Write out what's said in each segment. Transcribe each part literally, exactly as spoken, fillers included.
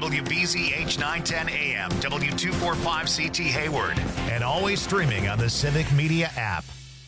W B Z H nine ten A M, W two forty-five C T Hayward, and always streaming on the Civic Media app.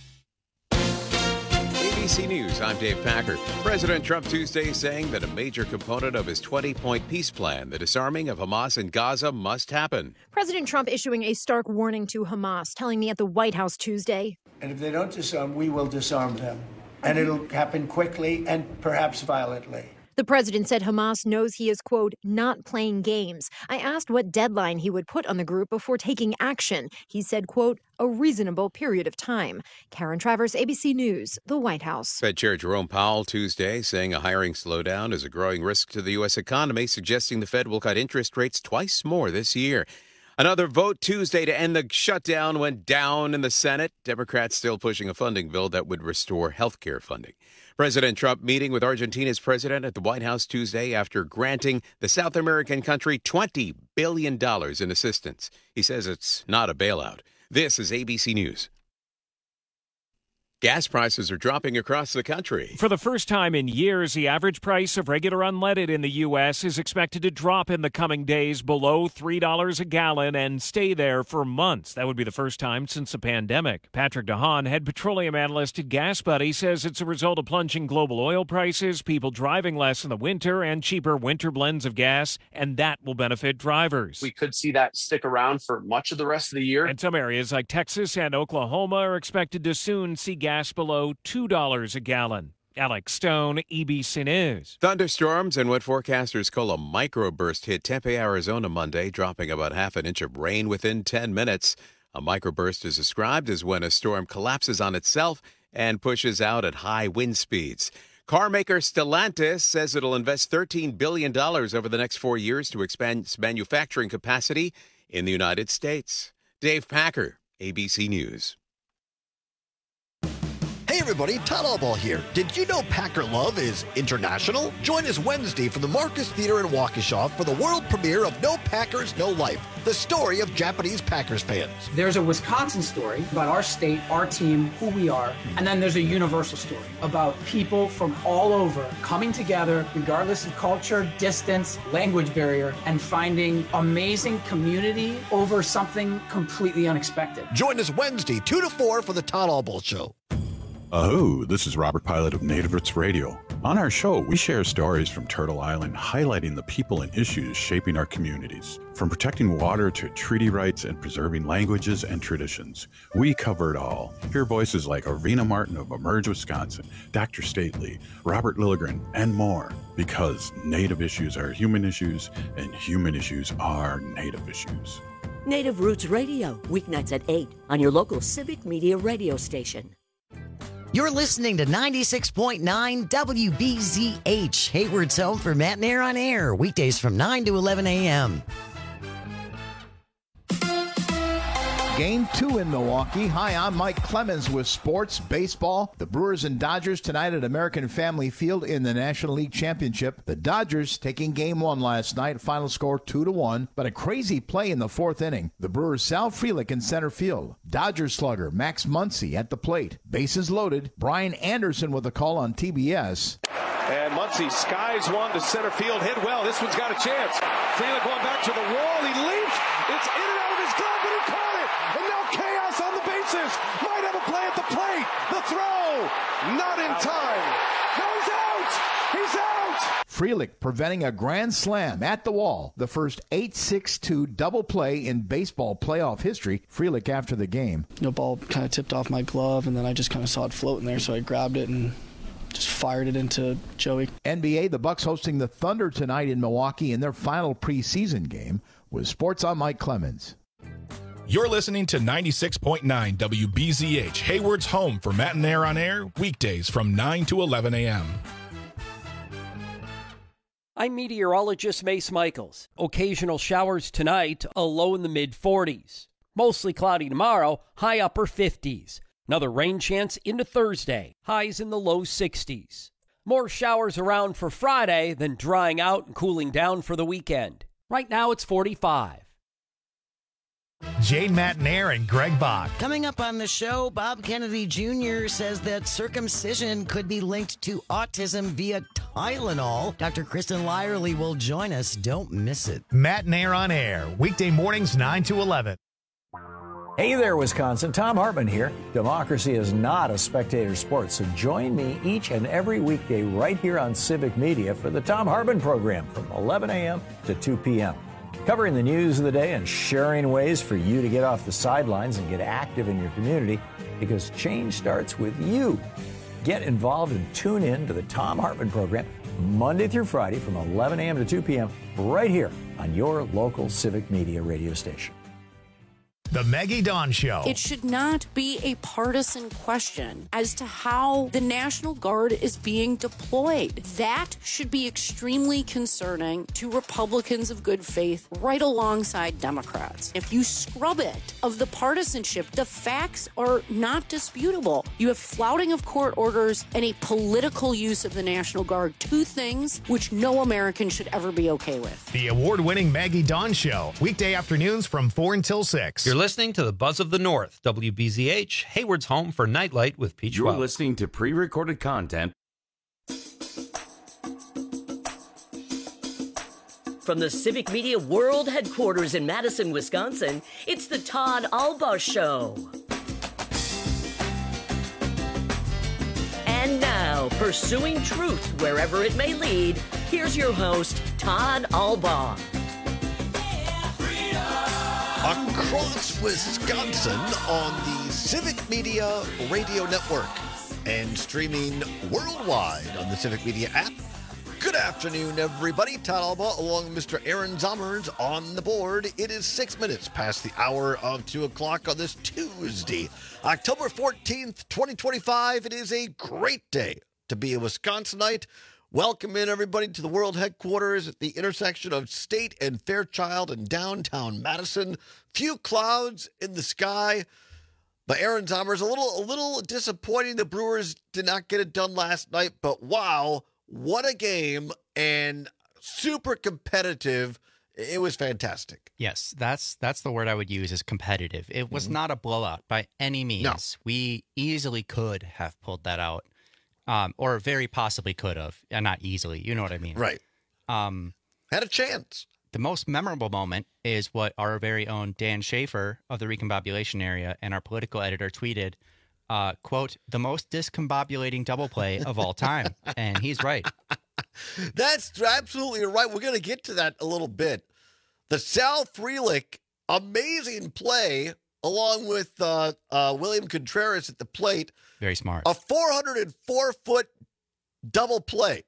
A B C News, I'm Dave Packer. President Trump Tuesday saying that a major component of his twenty-point peace plan, the disarming of Hamas in Gaza, must happen. President Trump issuing a stark warning to Hamas, telling me at the White House Tuesday. And if they don't disarm, we will disarm them. And it'll happen quickly and perhaps violently. The president said Hamas knows he is, quote, not playing games. I asked what deadline he would put on the group before taking action. He said, quote, a reasonable period of time. Karen Travers, A B C News, the White House. Fed Chair Jerome Powell Tuesday saying a hiring slowdown is a growing risk to the U S economy, suggesting the Fed will cut interest rates twice more this year. Another vote Tuesday to end the shutdown went down in the Senate. Democrats still pushing a funding bill that would restore health care funding. President Trump meeting with Argentina's president at the White House Tuesday after granting the South American country twenty billion dollars in assistance. He says it's not a bailout. This is A B C News. Gas prices are dropping across the country. For the first time in years, the average price of regular unleaded in the U S is expected to drop in the coming days below three dollars a gallon and stay there for months. That would be the first time since the pandemic. Patrick DeHaan, head petroleum analyst at Gas Buddy, says it's a result of plunging global oil prices, people driving less in the winter, and cheaper winter blends of gas, and that will benefit drivers. We could see that stick around for much of the rest of the year. And some areas like Texas and Oklahoma are expected to soon see gas gas below two dollars a gallon. Alex Stone, A B C News. Thunderstorms and what forecasters call a microburst hit Tempe, Arizona Monday, dropping about half an inch of rain within ten minutes. A microburst is described as when a storm collapses on itself and pushes out at high wind speeds. Car maker Stellantis says it'll invest thirteen billion dollars over the next four years to expand its manufacturing capacity in the United States. Dave Packer, A B C News. Hey everybody, Todd Allball here. Did you know Packer Love is international? Join us Wednesday from the Marcus Theater in Waukesha for the world premiere of No Packers, No Life, the story of Japanese Packers fans. There's a Wisconsin story about our state, our team, who we are, and then there's a universal story about people from all over coming together, regardless of culture, distance, language barrier, and finding amazing community over something completely unexpected. Join us Wednesday, two to four for the Todd Allball Show. Oh, this is Robert Pilot of Native Roots Radio. On our show, we share stories from Turtle Island, highlighting the people and issues shaping our communities. From protecting water to treaty rights and preserving languages and traditions, we cover it all. Hear voices like Arvina Martin of Emerge, Wisconsin, Doctor Stately, Robert Lilligren, and more. Because Native issues are human issues, and human issues are Native issues. Native Roots Radio, weeknights at eight on your local Civic Media radio station. You're listening to ninety-six point nine W B Z H, Hayward's home for Matt and Air on Air, weekdays from nine to eleven a.m. Game two in Milwaukee. Hi, I'm Mike Clemens with sports, baseball. The Brewers and Dodgers tonight at American Family Field in the National League Championship. The Dodgers taking game one last night. Final score two to one, but a crazy play in the fourth inning. The Brewers' Sal Frelick in center field. Dodgers slugger Max Muncy at the plate. Bases loaded. Brian Anderson with a call on T B S. And Muncy skies one to center field. Hit well. This one's got a chance. Frelick going back to the wall. He leaps. It's in and out of his glove, but he caught it. And now chaos on the bases. Might have a play at the plate. The throw. Not in time. No, he's out. He's out. Frelick preventing a grand slam at the wall. The first eight six two double play in baseball playoff history. Frelick after the game. The ball kind of tipped off my glove, and then I just kind of saw it floating there, so I grabbed it and just fired it into Joey. N B A, the Bucks hosting the Thunder tonight in Milwaukee in their final preseason game. With Sports, I'm Mike Clemens. You're listening to ninety-six point nine W B Z H, Hayward's home for Matt and Air on Air, weekdays from nine to eleven a.m. I'm meteorologist Mace Michaels. Occasional showers tonight, a low in the mid forties. Mostly cloudy tomorrow, high upper fifties. Another rain chance into Thursday, highs in the low sixties. More showers around for Friday, then drying out and cooling down for the weekend. Right now it's forty-five. Jane Matenaer and Greg Bach. Coming up on the show, Bob Kennedy Junior says that circumcision could be linked to autism via Tylenol. Doctor Kristen Lyerly will join us. Don't miss it. Matenaer on Air, weekday mornings nine to eleven. Hey there, Wisconsin. Tom Hartman here. Democracy is not a spectator sport, so join me each and every weekday right here on Civic Media for the Tom Hartman program from eleven a.m. to two p.m. Covering the news of the day and sharing ways for you to get off the sidelines and get active in your community, because change starts with you. Get involved and tune in to the Tom Hartman program Monday through Friday from eleven a.m. to two p.m. right here on your local Civic Media radio station. The Maggie Dawn Show. It should not be a partisan question as to how the National Guard is being deployed. That should be extremely concerning to Republicans of good faith right alongside Democrats. If you scrub it of the partisanship, the facts are not disputable. You have flouting of court orders and a political use of the National Guard, two things which no American should ever be okay with. The award-winning Maggie Dawn Show, weekday afternoons from four until six. You're listening to the Buzz of the North, W B Z H, Hayward's home for Nightlight with Peach You're Wells. listening to pre-recorded content. From the Civic Media World Headquarters in Madison, Wisconsin, it's the Todd Albaugh Show. And now, pursuing truth wherever it may lead, here's your host, Todd Albaugh. Across Wisconsin on the Civic Media Radio Network and streaming worldwide on the Civic Media app. Good afternoon, everybody. Todd Albaugh along with Mister Aaron Zommers on the board. It is six minutes past the hour of two o'clock on this Tuesday, October fourteenth, twenty twenty-five. It is a great day to be a Wisconsinite. Welcome in, everybody, to the world headquarters at the intersection of State and Fairchild in downtown Madison. Few clouds in the sky. But Aaron Zommers, a little, a little disappointing. The Brewers did not get it done last night, but wow, what a game, and super competitive. It was fantastic. Yes, that's that's the word I would use, is competitive. It was mm-hmm. not a blowout by any means. No. We easily could have pulled that out. Um, or very possibly could have, and not easily. You know what I mean? Right. Um, Had a chance. The most memorable moment is what our very own Dan Schaefer of the Recombobulation Area and our political editor tweeted, uh, quote, the most discombobulating double play of all time. And he's right. That's absolutely right. We're going to get to that a little bit. The Sal Frelick, amazing play, along with uh, uh, William Contreras at the plate. Very smart. A four hundred four foot double play.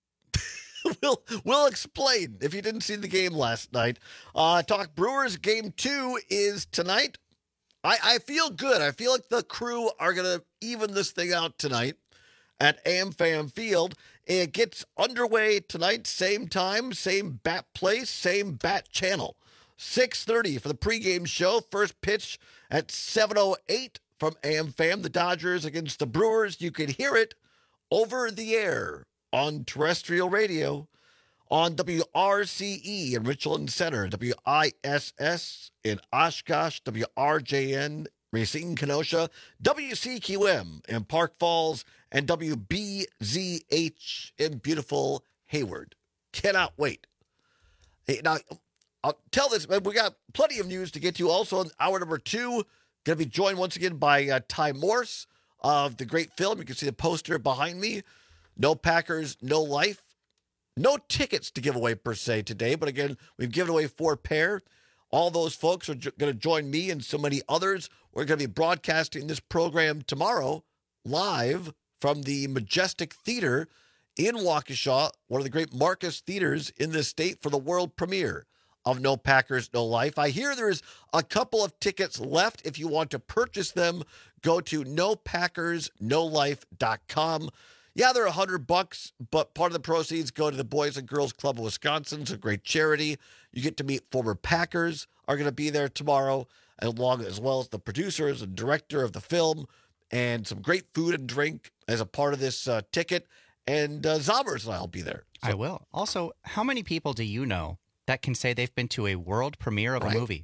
we'll, we'll explain if you didn't see the game last night. Uh, talk Brewers game two is tonight. I, I feel good. I feel like the crew are going to even this thing out tonight at AmFam Field. It gets underway tonight, same time, same bat place, same bat channel. six thirty for the pregame show. First pitch at seven oh eight from AmFam. The Dodgers against the Brewers. You can hear it over the air on terrestrial radio on W R C E in Richland Center, W I S S in Oshkosh, W R J N, Racine, Kenosha, W C Q M in Park Falls, and W B Z H in beautiful Hayward. Cannot wait. Hey, now, I'll tell this, we got plenty of news to get to. Also, in hour number two, going to be joined once again by uh, Ty Morse of the great film. You can see the poster behind me. No Packers, no life. No tickets to give away per se today, but again, we've given away four pair. All those folks are jo- going to join me and so many others. We're going to be broadcasting this program tomorrow live from the Majestic Theater in Waukesha, one of the great Marcus theaters in this state, for the world premiere of No Packers, No Life. I hear there's a couple of tickets left. If you want to purchase them, go to no packers no life dot com. Yeah, they're a hundred bucks, but part of the proceeds go to the Boys and Girls Club of Wisconsin. It's a great charity. You get to meet former Packers are going to be there tomorrow, along as well as the producers and director of the film, and some great food and drink as a part of this uh, ticket. And uh, Zommers and I will be there. So. I will. Also, how many people do you know that can say they've been to a world premiere of right. a movie?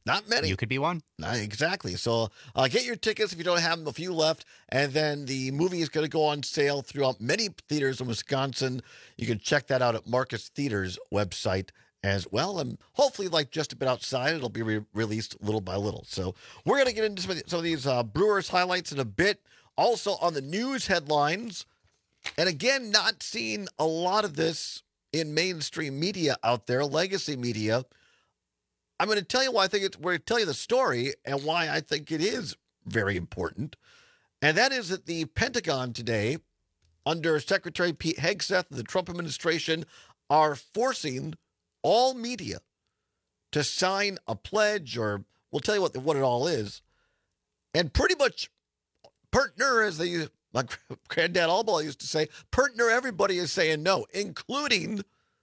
Not many. You could be one. Not exactly. So uh, get your tickets if you don't have them, a few left. And then the movie is going to go on sale throughout many theaters in Wisconsin. You can check that out at Marcus Theater's website as well. And hopefully, like just a bit outside, it'll be re- released little by little. So we're going to get into some of, some of these uh, Brewers highlights in a bit. Also on the news headlines. And again, not seeing a lot of this in mainstream media out there, legacy media. I'm going to tell you why I think it's, we're going to tell you the story and why I think it is very important. And that is that the Pentagon today, under Secretary Pete Hegseth and the Trump administration, are forcing all media to sign a pledge, or we'll tell you what, what it all is. And pretty much, partner, as they use, my granddad Allball used to say, partner, everybody is saying no, including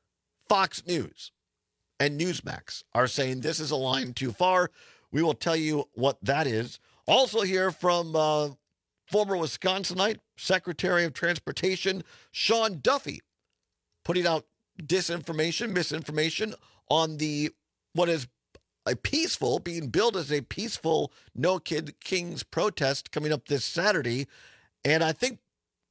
Fox News. And Newsmax are saying this is a line too far. We will tell you what that is. Also hear from uh, former Wisconsinite Secretary of Transportation Sean Duffy, putting out disinformation, misinformation on the what is a peaceful, being billed as a peaceful No Kid Kings protest coming up this Saturday. And I think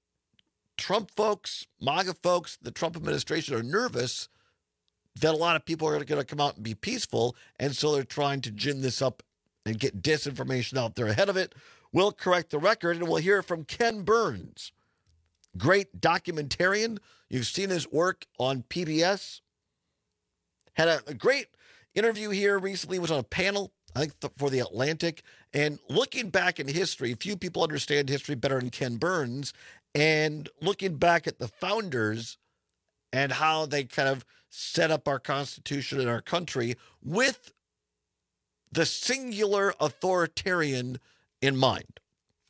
Trump folks, MAGA folks, the Trump administration are nervous that a lot of people are going to come out and be peaceful, and so they're trying to gin this up and get disinformation out there ahead of it. We'll correct the record, and we'll hear from Ken Burns, great documentarian. You've seen his work on P B S. Had a, a great interview here recently, was on a panel, I think, th- for The Atlantic, and looking back in history, few people understand history better than Ken Burns, and looking back at the founders and how they kind of set up our Constitution and our country with the singular authoritarian in mind,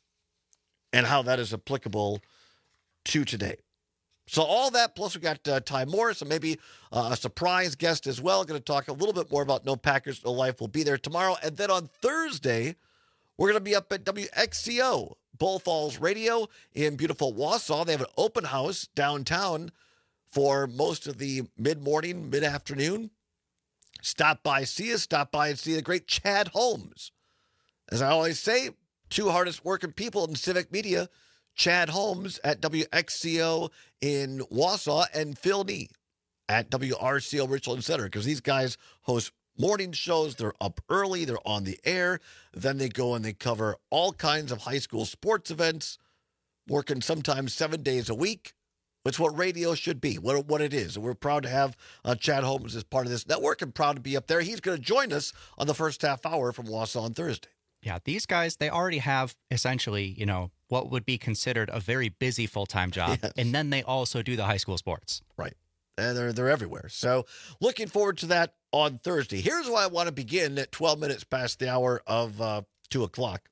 and how that is applicable to today. So all that, plus we got uh, Ty Morris and maybe uh, a surprise guest as well. Going to talk a little bit more about No Packers, No Life. We'll be there tomorrow. And then on Thursday, we're going to be up at W X C O, Bull Falls Radio in beautiful Wausau. They have an open house downtown for most of the mid-morning, mid-afternoon. Stop by, see us. Stop by and see the great Chad Holmes. As I always say, two hardest working people in civic media, Chad Holmes at W X C O in Wausau and Phil Nee at W R C O Richland Center, because these guys host morning shows. They're up early. They're on the air. Then they go and they cover all kinds of high school sports events, working sometimes seven days a week. It's what radio should be, what, what it is. And we're proud to have uh, Chad Holmes as part of this network and proud to be up there. He's going to join us on the first half hour from Wausau on Thursday. Yeah, these guys, they already have essentially, you know, what would be considered a very busy full-time job. Yes. And then they also do the high school sports. Right. And they're, they're everywhere. So looking forward to that on Thursday. Here's why I want to begin at twelve minutes past the hour of uh, two o'clock.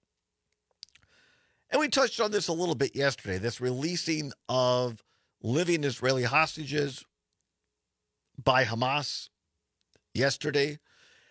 And we touched on this a little bit yesterday, this releasing of living Israeli hostages by Hamas yesterday.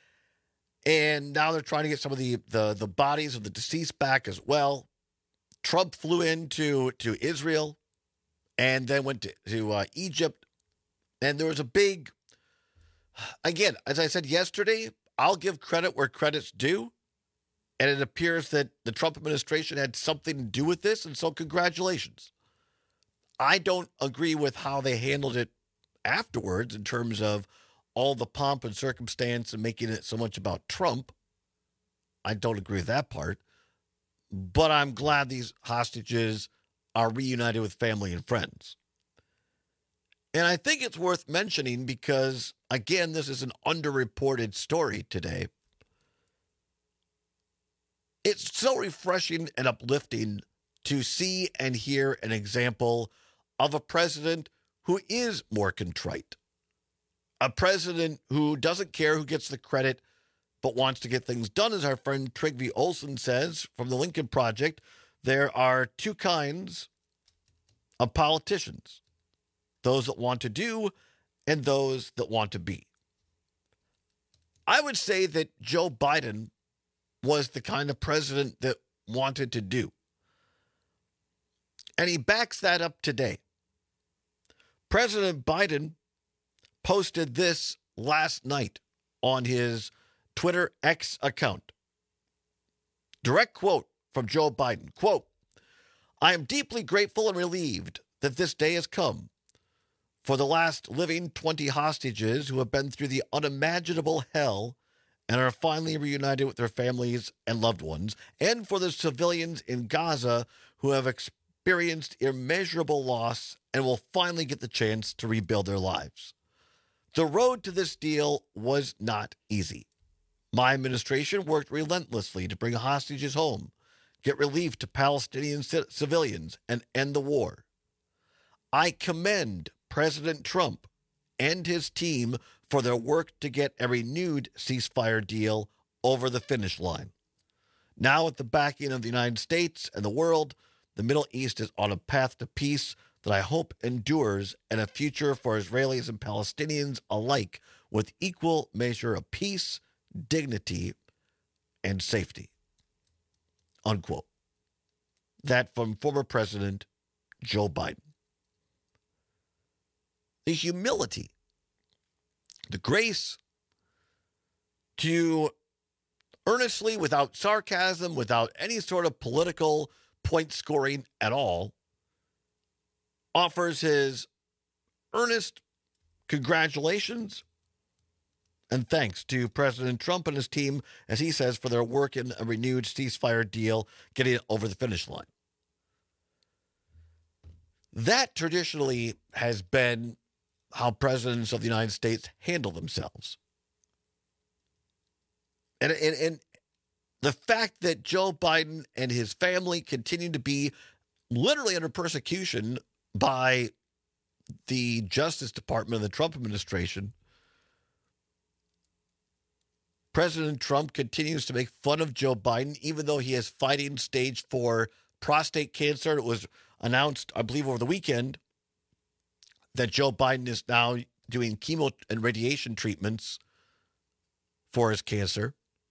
And now they're trying to get some of the, the, the bodies of the deceased back as well. Trump flew into to Israel and then went to, to uh, Egypt. And there was a big, again, as I said yesterday, I'll give credit where credit's due. And it appears that the Trump administration had something to do with this. And so congratulations. I don't agree with how they handled it afterwards in terms of all the pomp and circumstance and making it so much about Trump. I don't agree with that part. But I'm glad these hostages are reunited with family and friends. And I think it's worth mentioning because, again, this is an underreported story today. It's so refreshing and uplifting to see and hear an example of a president who is more contrite. A president who doesn't care who gets the credit, but wants to get things done. As our friend Trygve Olsen says from the Lincoln Project, there are two kinds of politicians. Those that want to do and those that want to be. I would say that Joe Biden was the kind of president that wanted to do. And he backs that up today. President Biden posted this last night on his Twitter X account. Direct quote from Joe Biden. Quote, I am deeply grateful and relieved that this day has come for the last living twenty hostages who have been through the unimaginable hell and are finally reunited with their families and loved ones, and for the civilians in Gaza who have experienced immeasurable loss and will finally get the chance to rebuild their lives. The road to this deal was not easy. My administration worked relentlessly to bring hostages home, get relief to Palestinian c- civilians, and end the war. I commend President Trump and his team for their work to get a renewed ceasefire deal over the finish line. Now, with the backing of the United States and the world, the Middle East is on a path to peace that I hope endures, and a future for Israelis and Palestinians alike with equal measure of peace, dignity, and safety. Unquote. That from former President Joe Biden. The humility, the grace to earnestly, without sarcasm, without any sort of political point scoring at all, offers his earnest congratulations and thanks to President Trump and his team, as he says, for their work in a renewed ceasefire deal, getting it over the finish line. That traditionally has been how presidents of the United States handle themselves. And, and, and the fact that Joe Biden and his family continue to be literally under persecution by the Justice Department of the Trump administration, President Trump continues to make fun of Joe Biden, even though he is fighting stage four prostate cancer. It was announced, I believe, over the weekend that Joe Biden is now doing chemo and radiation treatments for his cancer.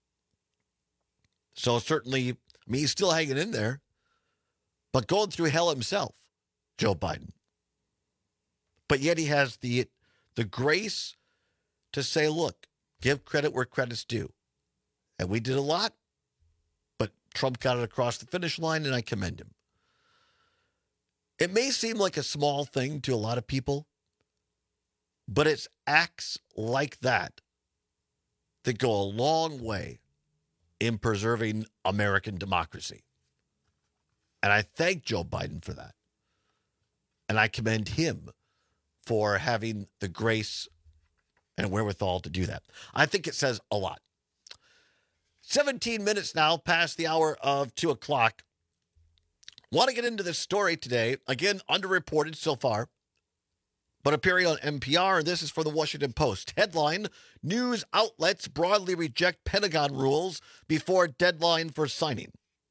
So certainly, I mean, he's still hanging in there, but going through hell himself, Joe Biden. But yet he has the the grace to say, look, give credit where credit's due. And we did a lot, but Trump got it across the finish line, and I commend him. It may seem like a small thing to a lot of people, but it's acts like that that go a long way in preserving American democracy. And I thank Joe Biden for that. And I commend him for having the grace and wherewithal to do that. I think it says a lot. seventeen minutes now past the hour of two o'clock. Want to get into this story today. Again, underreported so far, but appearing on N P R. This is for the Washington Post. Headline, news outlets broadly reject Pentagon rules before deadline for signing.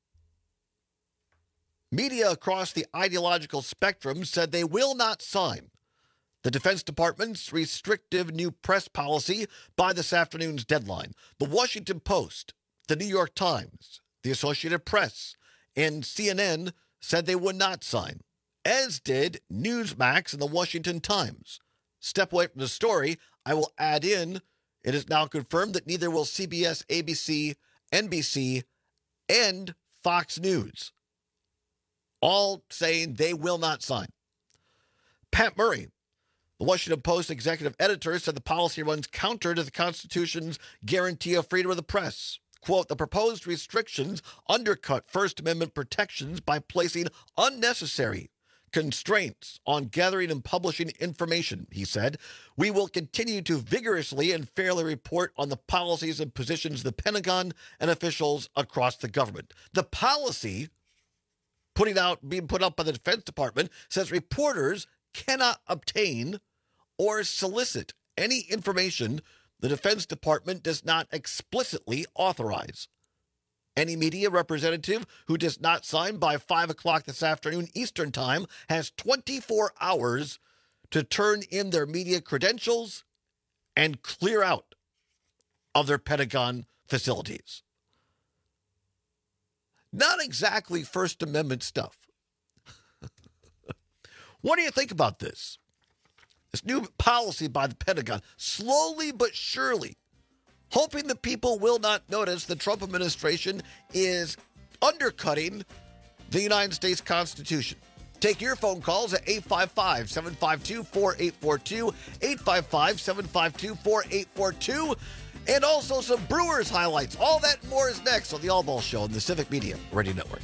Media across the ideological spectrum said they will not sign the Defense Department's restrictive new press policy by this afternoon's deadline. The Washington Post, the New York Times, the Associated Press, and C N N said they would not sign, as did Newsmax and the Washington Times. Step away from the story, I will add in, it is now confirmed that neither will C B S, A B C, N B C, and Fox News, all saying they will not sign. Pat Murray, the Washington Post executive editor, said the policy runs counter to the Constitution's guarantee of freedom of the press. Quote, the proposed restrictions undercut First Amendment protections by placing unnecessary constraints on gathering and publishing information, he said. We will continue to vigorously and fairly report on the policies and positions of the Pentagon and officials across the government. The policy putting out, being put out by the Defense Department says reporters cannot obtain or solicit any information the Defense Department does not explicitly authorize. Any media representative who does not sign by five o'clock this afternoon Eastern Time has twenty-four hours to turn in their media credentials and clear out of their Pentagon facilities. Not exactly First Amendment stuff. What do you think about this? This new policy by the Pentagon, slowly but surely hoping that people will not notice the Trump administration is undercutting the United States Constitution. Take your phone calls at eight five five, seven five two, four eight four two, eight five five, seven five two, four eight four two, and also some Brewers highlights. All that and more is next on the All Ball Show on the Civic Media Radio Network.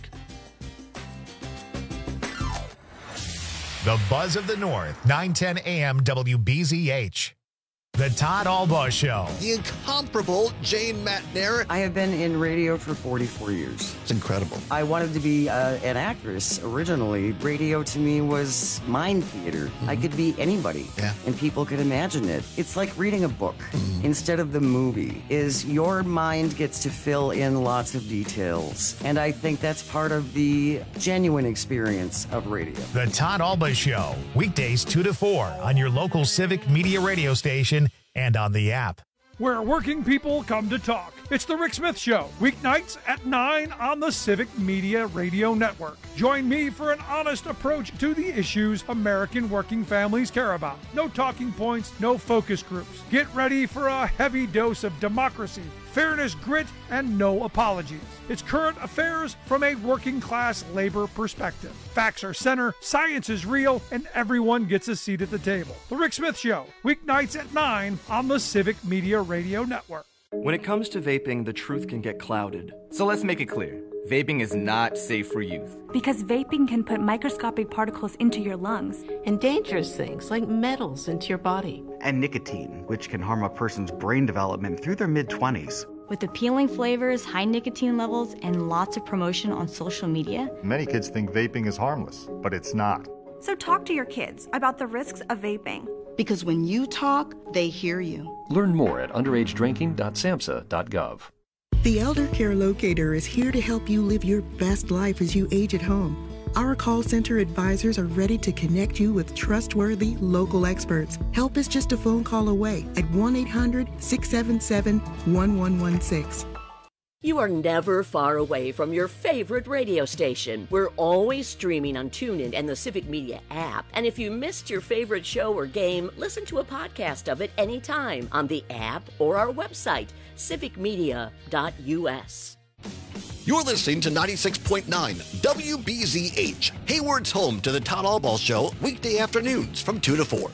The Buzz of the North, nine ten A M W B Z H. The Todd Albaugh Show. The incomparable Jane McNair. I have been in radio for forty-four years. It's incredible. I wanted to be uh, an actress originally. Radio to me was mind theater. Mm-hmm. I could be anybody, yeah. and people could imagine it. It's like reading a book mm-hmm. instead of the movie. Is your mind gets to fill in lots of details, and I think that's part of the genuine experience of radio. The Todd Albaugh Show, weekdays two to four on your local Civic Media radio station and on the app. Where working people come to talk. It's the Rick Smith Show, weeknights at nine on the Civic Media Radio Network. Join me for an honest approach to the issues American working families care about. No talking points, no focus groups. Get ready for a heavy dose of democracy, fairness, grit, and no apologies. It's current affairs from a working class labor perspective. Facts are center, science is real, and everyone gets a seat at the table. The Rick Smith Show, weeknights at nine on the Civic Media Radio Network. When it comes to vaping, the truth can get clouded. So let's make it clear. Vaping is not safe for youth. Because vaping can put microscopic particles into your lungs. And dangerous things like metals into your body. And nicotine, which can harm a person's brain development through their mid-twenties. With appealing flavors, high nicotine levels, and lots of promotion on social media. Many kids think vaping is harmless, but it's not. So talk to your kids about the risks of vaping. Because when you talk, they hear you. Learn more at underage drinking dot samhsa dot gov. The Elder Care Locator is here to help you live your best life as you age at home. Our call center advisors are ready to connect you with trustworthy local experts. Help is just a phone call away at one eight hundred, six seven seven, one one one six. You are never far away from your favorite radio station. We're always streaming on TuneIn and the Civic Media app. And if you missed your favorite show or game, listen to a podcast of it anytime on the app or our website, civic media dot u s. You're listening to ninety-six point nine W B Z H, Hayward's home to the Todd Albaugh Show, weekday afternoons from two to four.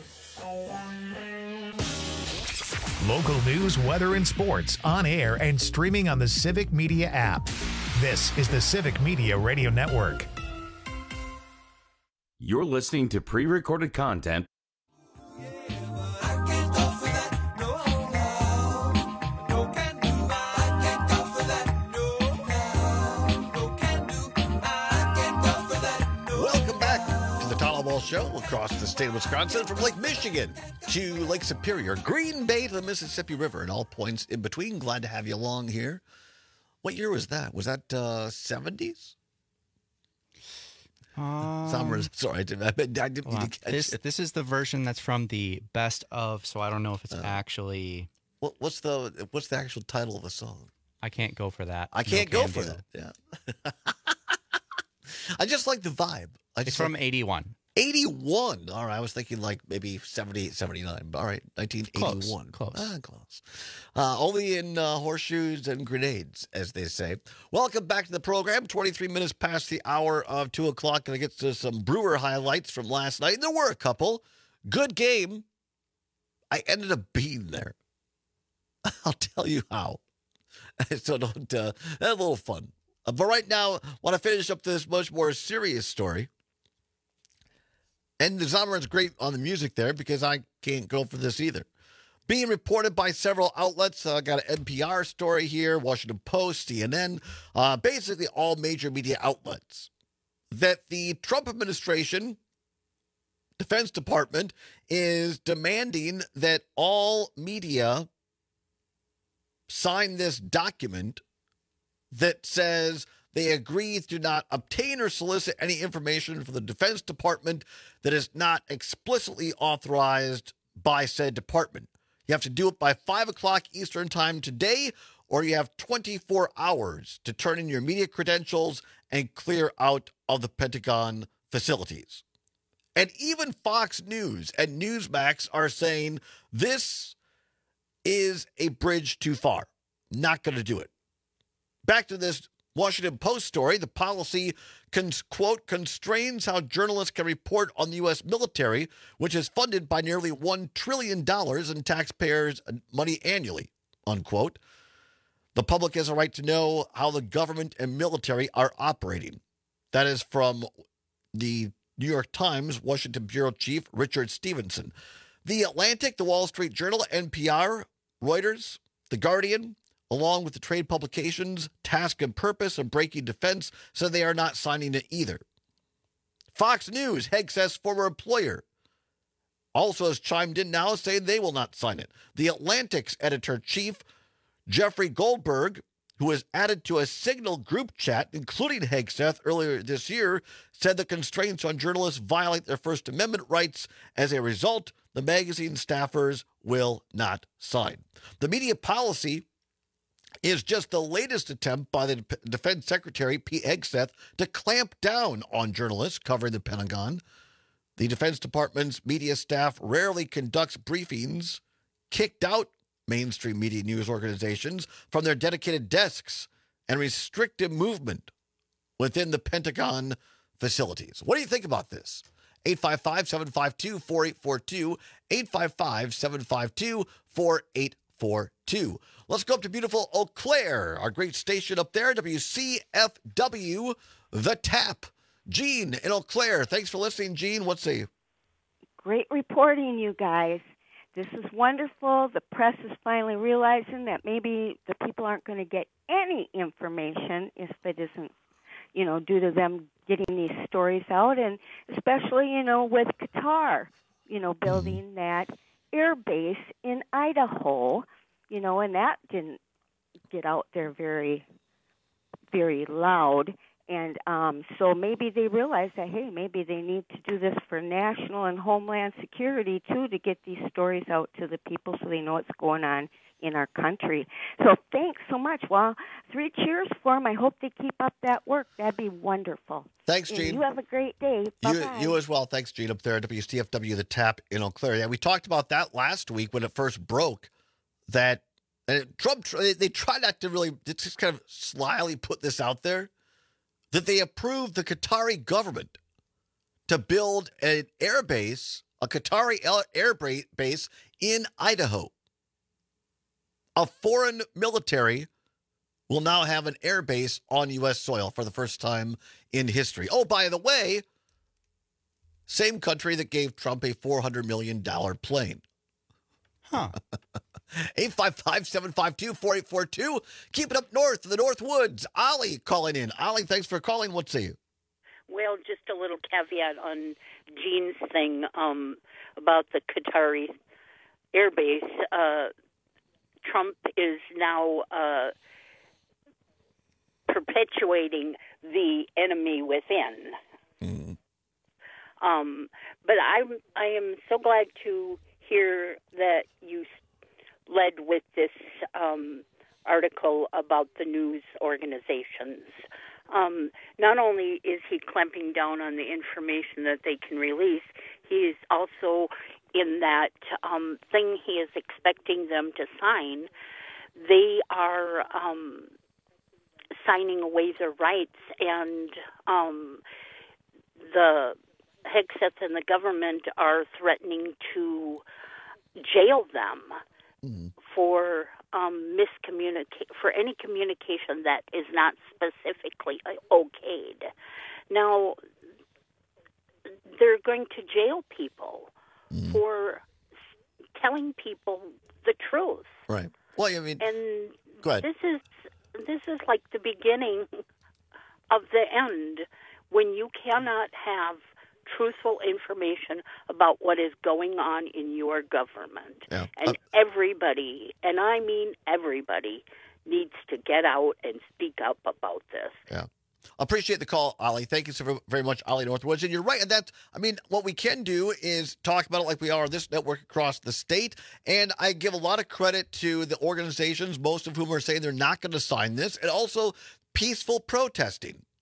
Local news, weather, and sports on air and streaming on the Civic Media app. This is the Civic Media Radio Network. You're listening to pre-recorded content. Show across the state of Wisconsin from Lake Michigan to Lake Superior, Green Bay to the Mississippi River, and all points in between. Glad to have you along here. What year was that? Was that uh, seventies? Um, Summers. Sorry, I didn't, I didn't, I didn't well, mean to catch this, it. This is the version that's from the best of, so I don't know if it's uh, actually. What, what's the What's the actual title of the song? I can't go for that. I can't no go for do. that. Yeah. I just like the vibe. I just it's from like, eighty-one. eighty-one. All right. I was thinking like maybe seventy-eight, seventy-nine. All right. nineteen eighty-one. Close. Close. Ah, close. Uh, only in uh, horseshoes and grenades, as they say. Welcome back to the program. twenty-three minutes past the hour of two o'clock. Going to get to some Brewer highlights from last night. There were a couple. Good game. I ended up being there. I'll tell you how. So don't, uh, a little fun. Uh, but right now, I want to finish up this much more serious story. And the genre is great on the music there because I can't go for this either. Being reported by several outlets, I uh, got an N P R story here, Washington Post, C N N, uh, basically all major media outlets, that the Trump administration, Defense Department, is demanding that all media sign this document that says they agree to not obtain or solicit any information from the Defense Department that is not explicitly authorized by said department. You have to do it by five o'clock Eastern time today, or you have twenty-four hours to turn in your media credentials and clear out of the Pentagon facilities. And even Fox News and Newsmax are saying this is a bridge too far. Not going to do it. Back to this Washington Post story. The policy, cons- quote, constrains how journalists can report on the U S military, which is funded by nearly one trillion dollars in taxpayers' money annually, unquote. The public has a right to know how the government and military are operating. That is from the New York Times, Washington Bureau Chief Richard Stevenson. The Atlantic, the Wall Street Journal, N P R, Reuters, The Guardian, along with the trade publications Task and Purpose and Breaking Defense, said they are not signing it either. Fox News, Hegseth's former employer, also has chimed in now saying they will not sign it. The Atlantic's editor-chief, Jeffrey Goldberg, who was added to a Signal group chat, including Hegseth earlier this year, said the constraints on journalists violate their First Amendment rights. As a result, the magazine staffers will not sign. The media policy is just the latest attempt by the Defense Secretary, Pete Hegseth, to clamp down on journalists covering the Pentagon. The Defense Department's media staff rarely conducts briefings, kicked out mainstream media news organizations from their dedicated desks, and restricted movement within the Pentagon facilities. What do you think about this? eight five five, seven five two, four eight four two, eight five five, seven five two, four eight four two. Let's go up to beautiful Eau Claire, our great station up there, W C F W, The Tap. Gene in Eau Claire. Thanks for listening, Gene. What's the... Great reporting, you guys. This is wonderful. The press is finally realizing that maybe the people aren't going to get any information if it isn't, you know, due to them getting these stories out. And especially, you know, with Qatar, you know, building that air base in Idaho, you know, and that didn't get out there very, very loud. And um, so maybe they realize that, hey, maybe they need to do this for national and homeland security, too, to get these stories out to the people so they know what's going on in our country. So thanks so much. Well, three cheers for them. I hope they keep up that work. That'd be wonderful. Thanks, And Gene. you have a great day. Bye-bye. You, you as well. Thanks, Gene, up there at W C F W, The Tap in Eau Claire. Yeah, we talked about that last week when it first broke, that and Trump, they try not to really, just kind of slyly put this out there, that they approved the Qatari government to build an air base, a Qatari air base in Idaho. A foreign military will now have an air base on U S soil for the first time in history. Oh, by the way, same country that gave Trump a four hundred million dollars plane. Huh. eight five five, seven five two, four eight four two. Keep it up north in the North Woods. Ollie calling in. Ollie, thanks for calling. What's say you? Well, just a little caveat on Gene's thing um, about the Qatari air base. Uh, Trump is now uh, perpetuating the enemy within. Mm. Um, but I, I am so glad to hear that you led with this um, article about the news organizations. Um, not only is he clamping down on the information that they can release, he is also in that um, thing he is expecting them to sign. They are um, signing away their rights, and um, the Hegseth and the government are threatening to jail them mm-hmm. for um, miscommunicate for any communication that is not specifically okayed. Now, they're going to jail people mm-hmm. for telling people the truth. Right. Well, I mean, and go ahead. this is this is like the beginning of the end, when you cannot have truthful information about what is going on in your government. Yeah. And uh, everybody, and I mean everybody, needs to get out and speak up about this. Yeah. Appreciate the call, Ollie. Thank you so very much, Ollie Northwoods. And you're right. And that's, I mean, what we can do is talk about it like we are on this network across the state. And I give a lot of credit to the organizations, most of whom are saying they're not going to sign this, and also peaceful protesting.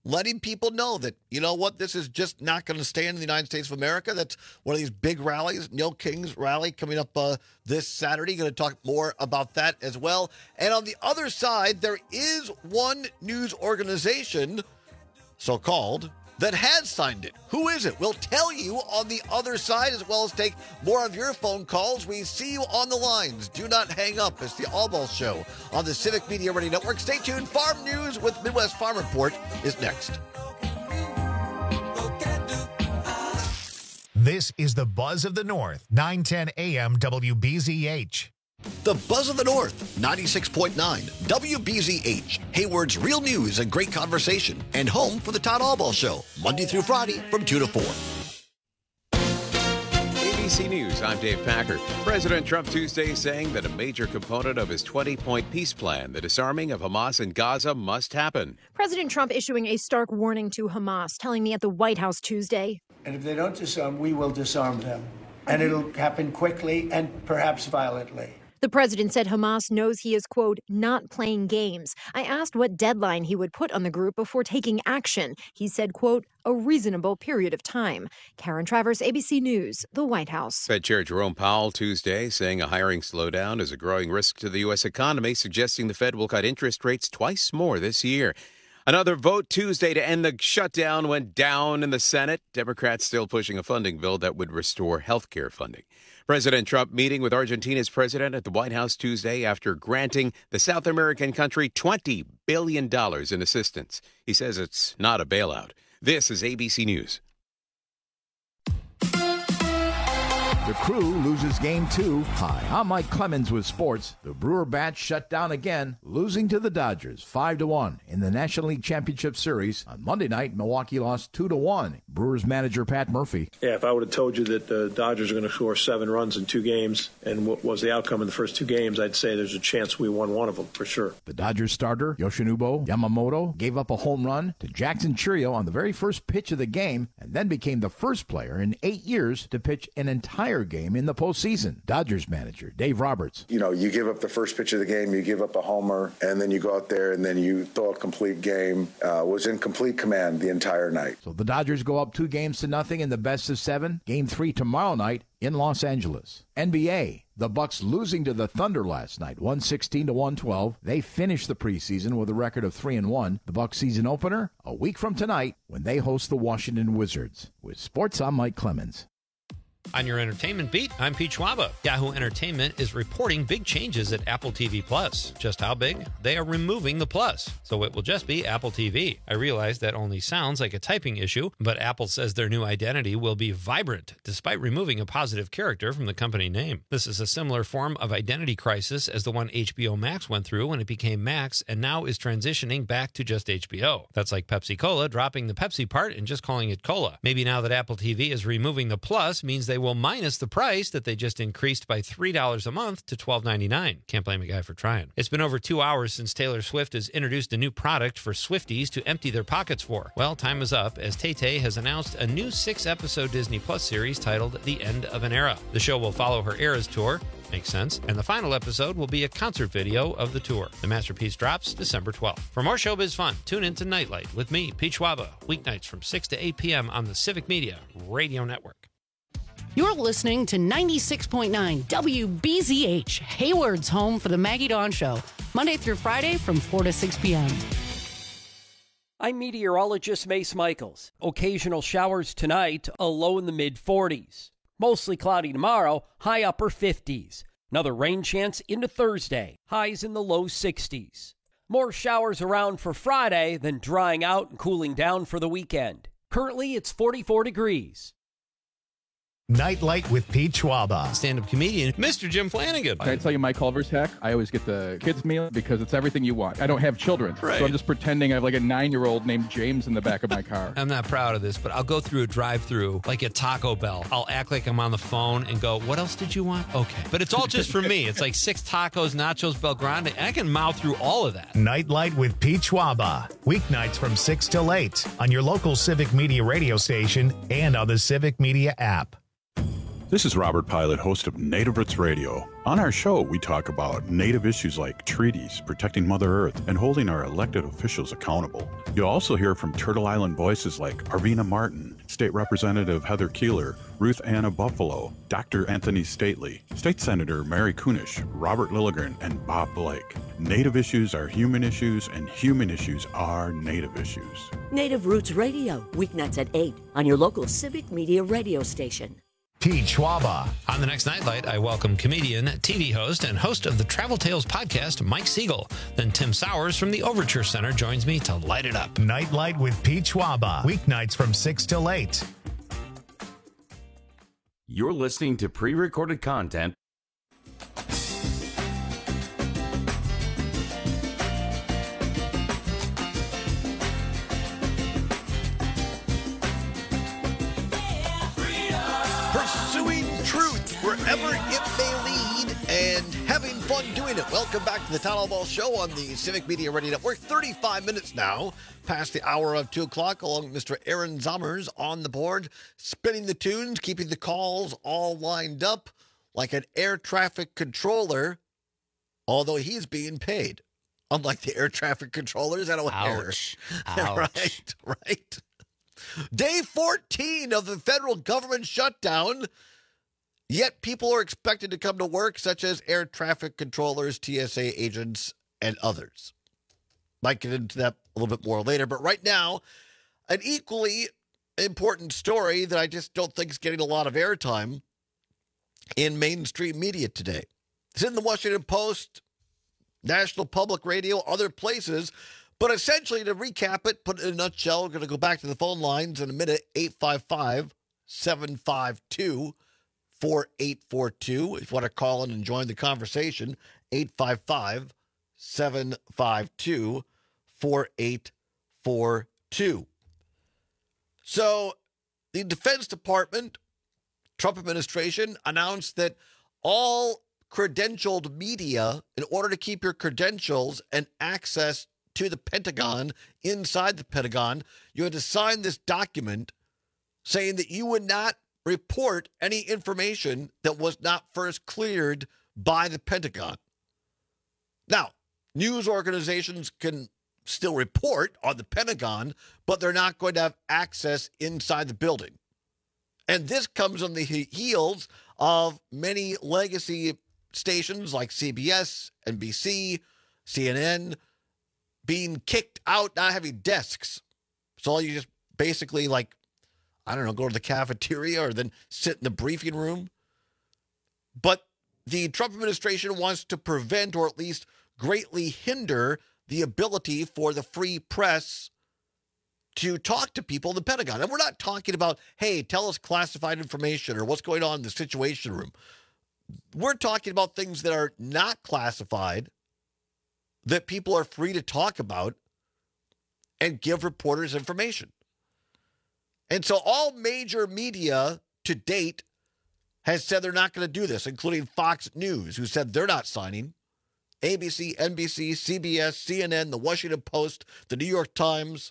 letting people know that, you know what, this is just not going to stay in the United States of America. That's one of these big rallies, Neil King's rally coming up uh, this Saturday. Going to talk more about that as well. And on the other side, there is one news organization, so-called, that has signed it. Who is it? We'll tell you on the other side, as well as take more of your phone calls. We see you on the lines. Do not hang up. It's the All Ball Show on the Civic Media Radio Network. Stay tuned. Farm News with Midwest Farm Report is next. This is the Buzz of the North, nine ten A M W B Z H. The Buzz of the North, ninety-six point nine, W B Z H, Hayward's real news and great conversation, and home for the Todd Allball Show, Monday through Friday from two to four. A B C News, I'm Dave Packer. President Trump Tuesday saying that a major component of his twenty-point peace plan, the disarming of Hamas in Gaza, must happen. President Trump issuing a stark warning to Hamas, telling me at the White House Tuesday. And if they don't disarm, we will disarm them. And it'll happen quickly and perhaps violently. The president said Hamas knows he is, quote, not playing games. I asked what deadline he would put on the group before taking action. He said, quote, a reasonable period of time. Karen Travers, A B C News, the White House. Fed Chair Jerome Powell Tuesday saying a hiring slowdown is a growing risk to the U S economy, suggesting the Fed will cut interest rates twice more this year. Another vote Tuesday to end the shutdown went down in the Senate. Democrats still pushing a funding bill that would restore health care funding. President Trump meeting with Argentina's president at the White House Tuesday after granting the South American country twenty billion dollars in assistance. He says it's not a bailout. This is A B C News. The Crew loses game two. Hi, I'm Mike Clemens with sports. The Brewer Bats shut down again, losing to the Dodgers five to one in the National League Championship Series. On Monday night, Milwaukee lost two to one. Brewers manager Pat Murphy. Yeah, if I would have told you that the Dodgers are going to score seven runs in two games and what was the outcome in the first two games, I'd say there's a chance we won one of them for sure. The Dodgers starter, Yoshinobu Yamamoto, gave up a home run to Jackson Chourio on the very first pitch of the game and then became the first player in eight years to pitch an entire game in the postseason. Dodgers manager Dave Roberts. You know, you give up the first pitch of the game, you give up a homer, and then you go out there and then you throw a complete game. Uh, was in complete command the entire night. So the Dodgers go up two games to nothing in the best of seven. Game three tomorrow night in Los Angeles. N B A. The Bucks losing to the Thunder last night, one sixteen to one twelve. They finished the preseason with a record of three and one. The Bucks season opener a week from tonight when they host the Washington Wizards. With sports, I'm Mike Clemens. On your entertainment beat, I'm Pete Schwaba. Yahoo Entertainment is reporting big changes at Apple T V Plus. Just how big? They are removing the plus, so it will just be Apple T V. I realize that only sounds like a typing issue, but Apple says their new identity will be vibrant, despite removing a positive character from the company name. This is a similar form of identity crisis as the one H B O Max went through when it became Max and now is transitioning back to just H B O. That's like Pepsi-Cola dropping the Pepsi part and just calling it Cola. Maybe now that Apple T V is removing the plus means they will minus the price that they just increased by three dollars a month to twelve ninety-nine. Can't blame a guy for trying. It's been over two hours since Taylor Swift has introduced a new product for Swifties to empty their pockets for. Well, time is up as Tay-Tay has announced a new six-episode Disney Plus series titled The End of an Era. The show will follow her Eras tour. Makes sense. And the final episode will be a concert video of the tour. The masterpiece drops December twelfth. For more showbiz fun, tune in to Nightlight with me, Pete Schwaba, weeknights from six to eight p.m. on the Civic Media Radio Network. You're listening to ninety-six point nine W B Z H, Hayward's home for the Maggie Dawn Show, Monday through Friday from four to six p.m. I'm meteorologist Mace Michaels. Occasional showers tonight, a low in the mid forties. Mostly cloudy tomorrow, high upper fifties. Another rain chance into Thursday, highs in the low sixties. More showers around for Friday, then drying out and cooling down for the weekend. Currently, it's forty-four degrees. Nightlight with Pete Schwaba. Stand-up comedian, Mister Jim Flanagan. Can I tell you my Culver's hack? I always get the kids meal because it's everything you want. I don't have children, right. So I'm just pretending I have like a nine-year-old named James in the back of my car. I'm not proud of this, but I'll go through a drive-through like at Taco Bell. I'll act like I'm on the phone and go, what else did you want? Okay. But it's all just for me. It's like six tacos, nachos, Bel Grande, and I can mouth through all of that. Nightlight with Pete Schwaba. Weeknights from six till eight on your local Civic Media radio station and on the Civic Media app. This is Robert Pilot, host of Native Roots Radio. On our show, we talk about Native issues like treaties, protecting Mother Earth, and holding our elected officials accountable. You'll also hear from Turtle Island voices like Arvina Martin, State Representative Heather Keeler, Ruth Anna Buffalo, Doctor Anthony Stately, State Senator Mary Kunish, Robert Lilligren, and Bob Blake. Native issues are human issues, and human issues are Native issues. Native Roots Radio, weeknights at eight on your local Civic Media radio station. Pete Schwaba. On the next Nightlight, I welcome comedian, T V host, and host of the Travel Tales podcast, Mike Siegel. Then Tim Sowers from the Overture Center joins me to light it up. Nightlight with Pete Schwaba. Weeknights from six till eight. You're listening to pre-recorded content. Pursuing truth wherever it may lead and having fun doing it. Welcome back to the Town Ball Show on the Civic Media Radio Network. thirty-five minutes now past the hour of two o'clock, along with Mister Aaron Zommers on the board, spinning the tunes, keeping the calls all lined up like an air traffic controller, although he's being paid. Unlike the air traffic controllers at O'Hare. Ouch. Ouch. Right, right. Day fourteen of the federal government shutdown, yet people are expected to come to work, such as air traffic controllers, T S A agents, and others. Might get into that a little bit more later, but right now, an equally important story that I just don't think is getting a lot of airtime in mainstream media today. It's in the Washington Post, National Public Radio, other places. But essentially, to recap it, put it in a nutshell, we're going to go back to the phone lines in a minute. eight five five, seven five two, four eight four two. If you want to call in and join the conversation, eight five five, seven five two, four eight four two. So, the Defense Department, Trump administration, announced that all credentialed media, in order to keep your credentials and access to the Pentagon, inside the Pentagon, you had to sign this document saying that you would not report any information that was not first cleared by the Pentagon. Now, news organizations can still report on the Pentagon, but they're not going to have access inside the building. And this comes on the heels of many legacy stations like C B S, N B C, C N N, being kicked out, not having desks. So you just basically, like, I don't know, go to the cafeteria or then sit in the briefing room. But the Trump administration wants to prevent or at least greatly hinder the ability for the free press to talk to people in the Pentagon. And we're not talking about, hey, tell us classified information or what's going on in the Situation Room. We're talking about things that are not classified, that people are free to talk about and give reporters information. And so all major media to date has said they're not going to do this, including Fox News, who said they're not signing, A B C, N B C, C B S, C N N, the Washington Post, the New York Times,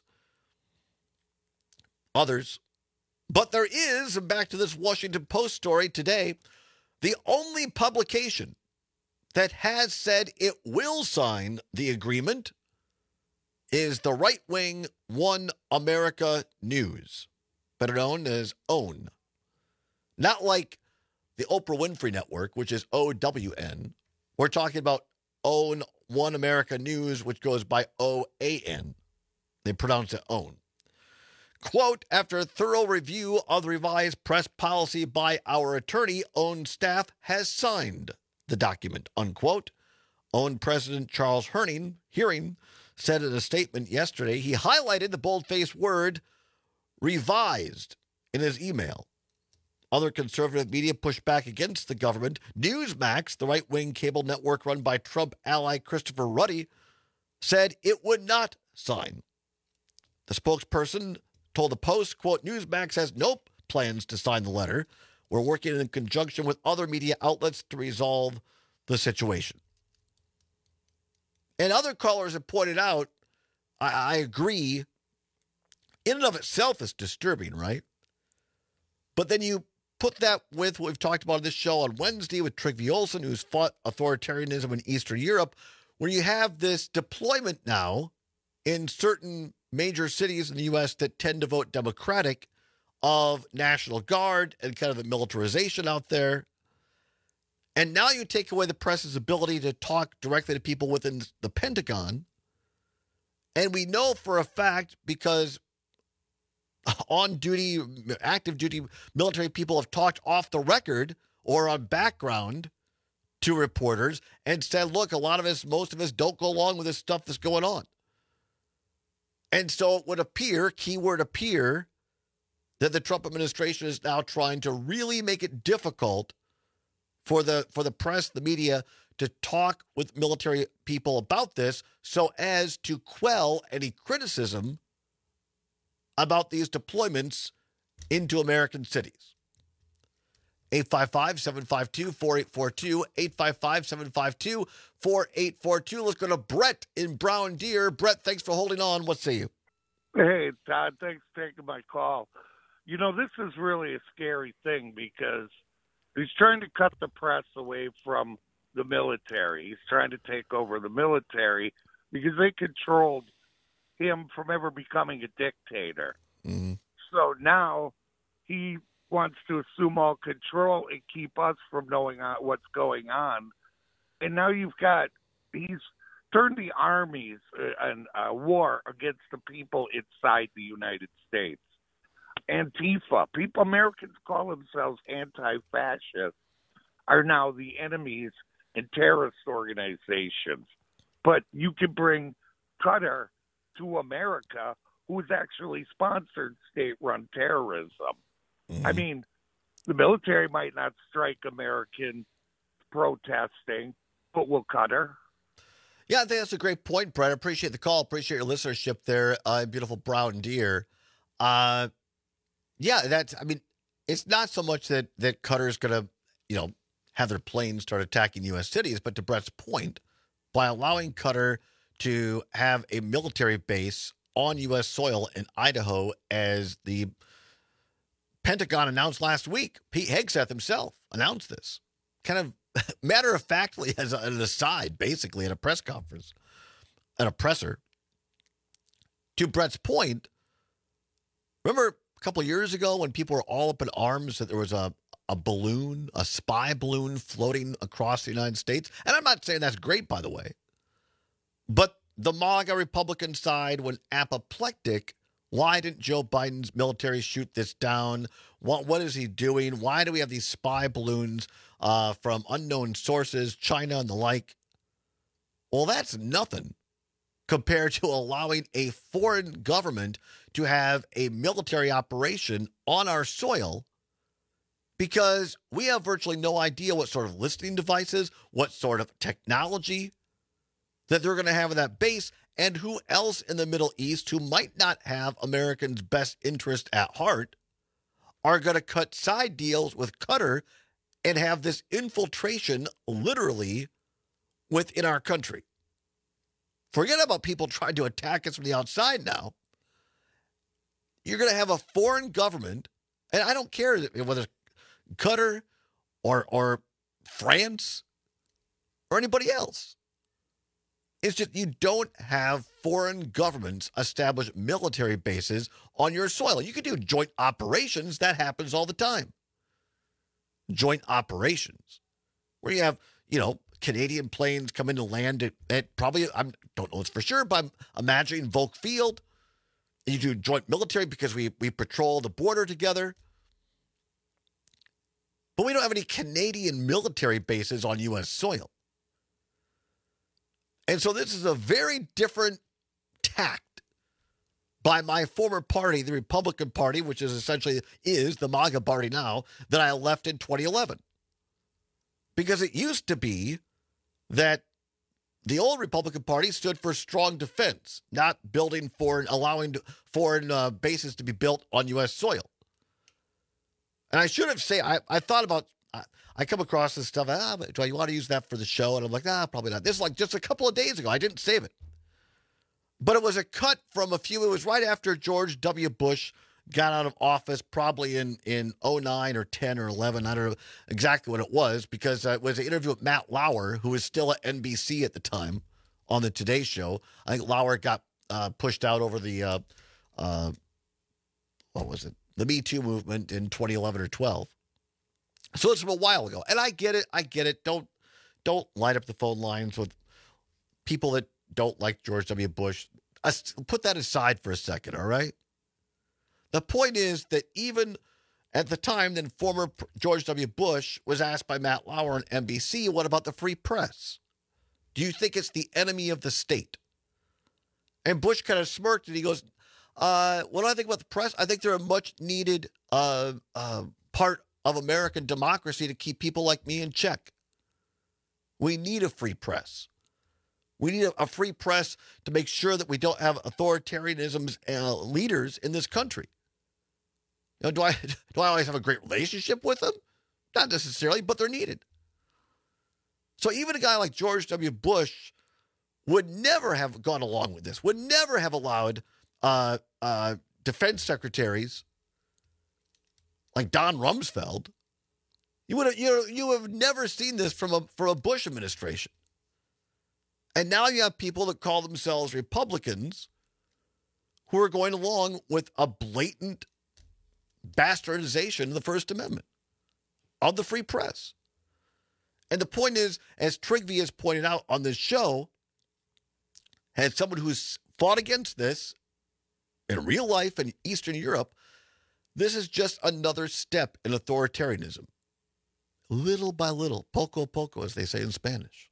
others. But there is, and back to this Washington Post story today, the only publication that has said it will sign the agreement is the right-wing One America News, better known as OWN. Not like the Oprah Winfrey Network, which is O W N. We're talking about OWN, One America News, which goes by O A N. They pronounce it OWN. Quote, after a thorough review of the revised press policy by our attorney, OWN staff has signed the document, unquote. OWN President Charles Herning, Hearing said in a statement yesterday, he highlighted the bold-faced word revised in his email. Other conservative media pushed back against the government. Newsmax, the right-wing cable network run by Trump ally Christopher Ruddy, said it would not sign. The spokesperson told the Post, quote, Newsmax has no plans to sign the letter. We're working in conjunction with other media outlets to resolve the situation. And other callers have pointed out, I, I agree, in and of itself is disturbing, right? But then you put that with what we've talked about on this show on Wednesday with Trygve Olsen, who's fought authoritarianism in Eastern Europe, where you have this deployment now in certain major cities in the U S that tend to vote Democratic of National Guard and kind of the militarization out there. And now you take away the press's ability to talk directly to people within the Pentagon. And we know for a fact, because on-duty, active-duty military people have talked off the record or on background to reporters and said, look, a lot of us, most of us don't go along with this stuff that's going on. And so it would appear, keyword appear, that the Trump administration is now trying to really make it difficult for the for the press, the media, to talk with military people about this so as to quell any criticism about these deployments into American cities. eight five five, seven five two, four eight four two, eight five five, seven five two, four eight four two. Let's go to Brett in Brown Deer. Brett, thanks for holding on. What say you? Hey, Todd, thanks for taking my call. You know, this is really a scary thing because he's trying to cut the press away from the military. He's trying to take over the military because they controlled him from ever becoming a dictator. Mm-hmm. So now he wants to assume all control and keep us from knowing what's going on. And now you've got, he's turned the armies and uh, war against the people inside the United States. Antifa, people, Americans call themselves anti-fascists, are now the enemies and terrorist organizations. But you can bring Qatar to America, who's actually sponsored state-run terrorism. Mm-hmm. I mean, the military might not strike American protesting, but will Qatar? Yeah, I think that's a great point, Brett. I appreciate the call. Appreciate your listenership there uh, in beautiful Brown Deer. Uh, yeah, that's, I mean, it's not so much that, that Qatar's going to, you know, have their planes start attacking U S cities, but to Brett's point, by allowing Qatar to have a military base on U S soil in Idaho, as the Pentagon announced last week, Pete Hegseth himself announced this, kind of matter-of-factly as an aside, basically, at a press conference, an oppressor. To Brett's point, remember a couple of years ago when people were all up in arms that there was a, a balloon, a spy balloon floating across the United States? And I'm not saying that's great, by the way. But the MAGA Republican side, when apoplectic, why didn't Joe Biden's military shoot this down? What What is he doing? Why do we have these spy balloons uh, from unknown sources, China and the like? Well, that's nothing compared to allowing a foreign government to have a military operation on our soil, because we have virtually no idea what sort of listening devices, what sort of technology that they're going to have in that base, and who else in the Middle East who might not have Americans' best interest at heart are going to cut side deals with Qatar and have this infiltration literally within our country. Forget about people trying to attack us from the outside now. You're going to have a foreign government, and I don't care whether it's Qatar or, or France or anybody else. It's just you don't have foreign governments establish military bases on your soil. You can do joint operations. That happens all the time. Joint operations where you have, you know, Canadian planes come into land at, at probably, I don't know it's for sure, but I'm imagining Volk Field. You do joint military because we, we patrol the border together. But we don't have any Canadian military bases on U S soil. And so this is a very different tact by my former party, the Republican Party, which is essentially is the MAGA party now, that I left in twenty eleven. Because it used to be that the old Republican Party stood for strong defense, not building foreign, allowing foreign uh, bases to be built on U S soil. And I should have said, I, I thought about, I, I come across this stuff, ah, do I want to use that for the show? And I'm like, ah, probably not. This is like just a couple of days ago. I didn't save it. But it was a cut from a few, it was right after George W. Bush got out of office probably in, in oh nine or ten or eleven. I don't know exactly what it was, because uh, it was an interview with Matt Lauer, who was still at N B C at the time on the Today Show. I think Lauer got uh, pushed out over the, uh, uh, what was it? The Me Too movement in twenty eleven or twelve. So it's from a while ago. And I get it. I get it. Don't, don't light up the phone lines with people that don't like George W. Bush. Put that aside for a second, all right? The point is that even at the time, then former George W. Bush was asked by Matt Lauer on N B C, what about the free press? Do you think it's the enemy of the state? And Bush kind of smirked and he goes, uh, what do I think about the press? I think they're a much needed uh, uh, part of American democracy to keep people like me in check. We need a free press. We need a, a free press to make sure that we don't have authoritarianism's uh, leaders in this country. You know, do I do I always have a great relationship with them? Not necessarily, but they're needed. So even a guy like George W. Bush would never have gone along with this, would never have allowed uh, uh, defense secretaries like Don Rumsfeld. You would have, you you have never seen this from a from a Bush administration. And now you have people that call themselves Republicans who are going along with a blatant bastardization of the First Amendment, of the free press. And the point is, as Trigvi has pointed out on this show, as someone who's fought against this in real life in Eastern Europe, this is just another step in authoritarianism. Little by little, poco a poco, as they say in Spanish.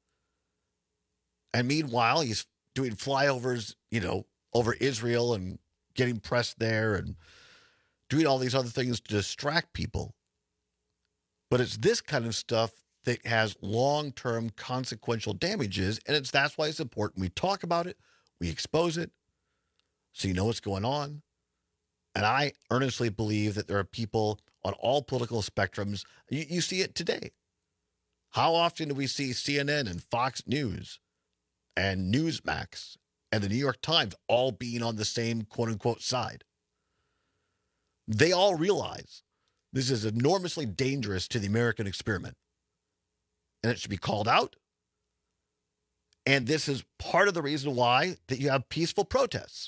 And meanwhile, he's doing flyovers, you know, over Israel and getting press there and doing all these other things to distract people. But it's this kind of stuff that has long-term consequential damages, and it's that's why it's important we talk about it, we expose it, so you know what's going on. And I earnestly believe that there are people on all political spectrums. You, you see it today. How often do we see C N N and Fox News and Newsmax and the New York Times all being on the same quote-unquote side? They all realize this is enormously dangerous to the American experiment. And it should be called out. And this is part of the reason why that you have peaceful protests.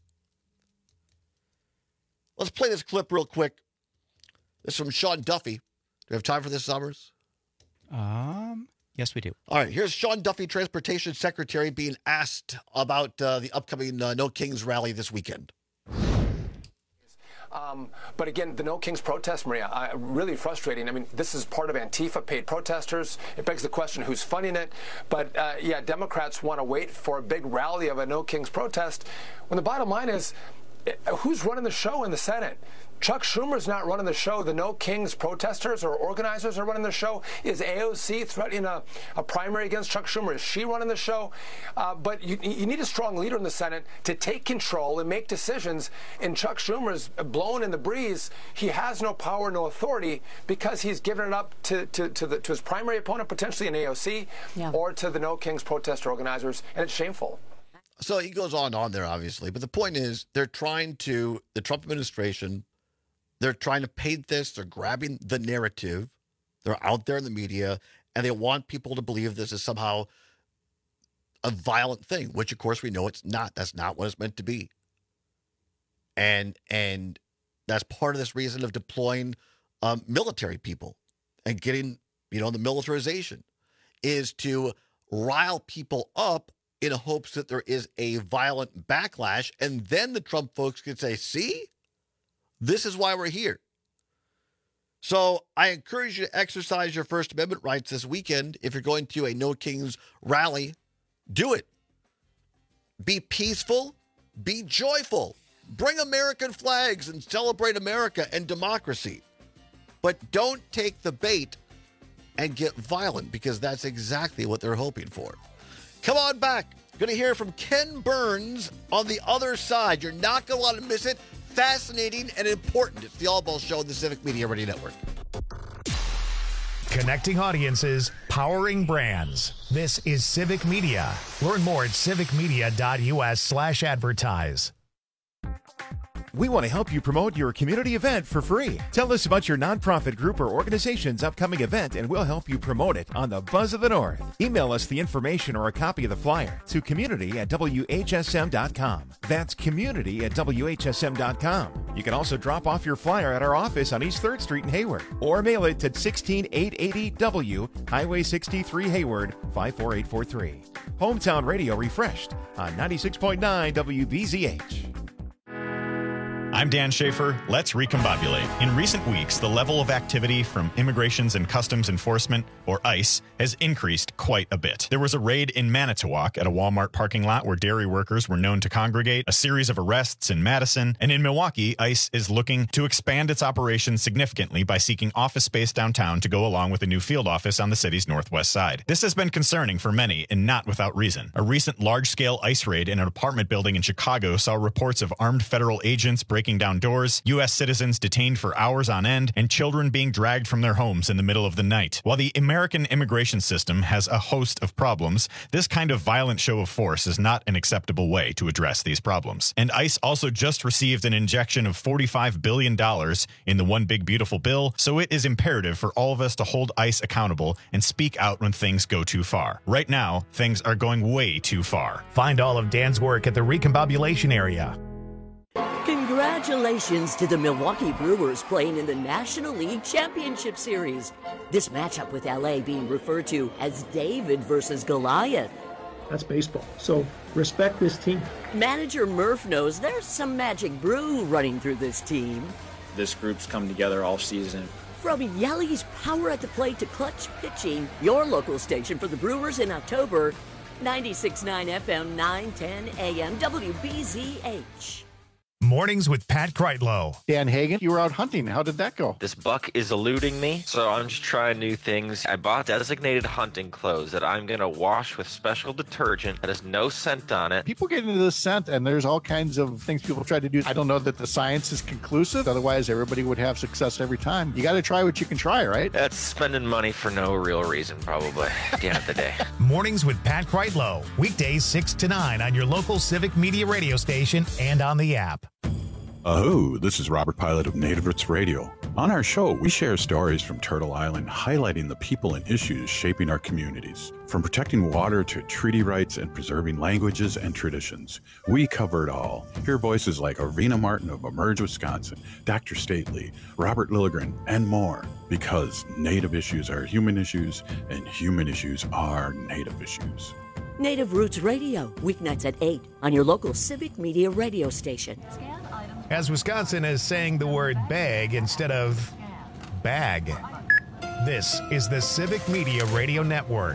Let's play this clip real quick. This is from Sean Duffy. Do we have time for this, Summers? Um, yes, we do. All right, here's Sean Duffy, Transportation Secretary, being asked about uh, the upcoming uh, No Kings rally this weekend. Um, but again, the No Kings protest, Maria, uh, really frustrating. I mean, this is part of Antifa paid protesters. It begs the question, who's funding it? But uh, yeah, Democrats want to wait for a big rally of a No Kings protest when the bottom line is, who's running the show in the Senate? Chuck Schumer's not running the show. The No Kings protesters or organizers are running the show. Is A O C threatening a, a primary against Chuck Schumer? Is she running the show? Uh, but you, you need a strong leader in the Senate to take control and make decisions. And Chuck Schumer's blowing in the breeze. He has no power, no authority, because he's given it up to, to, to, the, to his primary opponent, potentially in A O C, yeah. or to the No Kings protester organizers. And it's shameful. So he goes on and on there, obviously. But the point is, they're trying to, the Trump administration, they're trying to paint this. They're grabbing the narrative. They're out there in the media, and they want people to believe this is somehow a violent thing, which, of course, we know it's not. That's not what it's meant to be. And and that's part of this reason of deploying um, military people and getting, you know, the militarization is to rile people up in hopes that there is a violent backlash, and then the Trump folks could say, see, this is why we're here. So I encourage you to exercise your First Amendment rights this weekend. If you're going to a No Kings rally, do it. Be peaceful, be joyful, bring American flags and celebrate America and democracy. But don't take the bait and get violent, because that's exactly what they're hoping for. Come on back. Going to hear from Ken Burns on the other side. You're not going to want to miss it. Fascinating and important. It's the All Ball Show on the Civic Media Radio Network. Connecting audiences, powering brands. This is Civic Media. Learn more at civicmedia.us slash advertise. We want to help you promote your community event for free. Tell us about your nonprofit group or organization's upcoming event, and we'll help you promote it on the Buzz of the North. Email us the information or a copy of the flyer to community at W H S M dot com. That's community at W H S M dot com. You can also drop off your flyer at our office on East third Street in Hayward, or mail it to sixteen eight eighty W, Highway sixty-three, Hayward, five four eight four three. Hometown Radio refreshed on ninety-six point nine W B Z H. I'm Dan Schaefer. Let's recombobulate. In recent weeks, the level of activity from Immigrations and Customs Enforcement, or ICE, has increased quite a bit. There was a raid in Manitowoc at a Walmart parking lot where dairy workers were known to congregate, a series of arrests in Madison, and in Milwaukee, ICE is looking to expand its operations significantly by seeking office space downtown to go along with a new field office on the city's northwest side. This has been concerning for many, and not without reason. A recent large-scale ICE raid in an apartment building in Chicago saw reports of armed federal agents breaking down doors, U S citizens detained for hours on end, and children being dragged from their homes in the middle of the night. While the American immigration system has a host of problems, this kind of violent show of force is not an acceptable way to address these problems. And ICE also just received an injection of forty-five billion dollars in the One Big Beautiful Bill, so it is imperative for all of us to hold ICE accountable and speak out when things go too far. Right now, things are going way too far. Find all of Dan's work at the Recombobulation Area. Congratulations to the Milwaukee Brewers playing in the National League Championship Series. This matchup with L A being referred to as David versus Goliath. That's baseball, so respect this team. Manager Murph knows there's some magic brew running through this team. This group's come together all season. From Yelly's power at the plate to clutch pitching, your local station for the Brewers in October, ninety-six point nine F M, nine ten A M, W B Z H. Mornings with Pat Kreitlow. Dan Hagen, you were out hunting. How did that go? This buck is eluding me, so I'm just trying new things. I bought designated hunting clothes that I'm going to wash with special detergent that has no scent on it. People get into this scent, and there's all kinds of things people try to do. I don't know that the science is conclusive. Otherwise, everybody would have success every time. You got to try what you can try, right? That's spending money for no real reason, probably, at the end of the day. Mornings with Pat Kreitlow. Weekdays six to nine on your local Civic Media radio station and on the app. Aho, this is Robert Pilot of Native Roots Radio. On our show, we share stories from Turtle Island highlighting the people and issues shaping our communities. From protecting water to treaty rights and preserving languages and traditions, we cover it all. Hear voices like Arvina Martin of Emerge, Wisconsin, Doctor Stately, Robert Lilligren, and more. Because Native issues are human issues, and human issues are Native issues. Native Roots Radio, weeknights at eight on your local Civic Media radio station. As Wisconsin is saying the word bag instead of bag. This is the Civic Media Radio Network.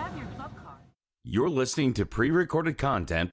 You're listening to pre-recorded content.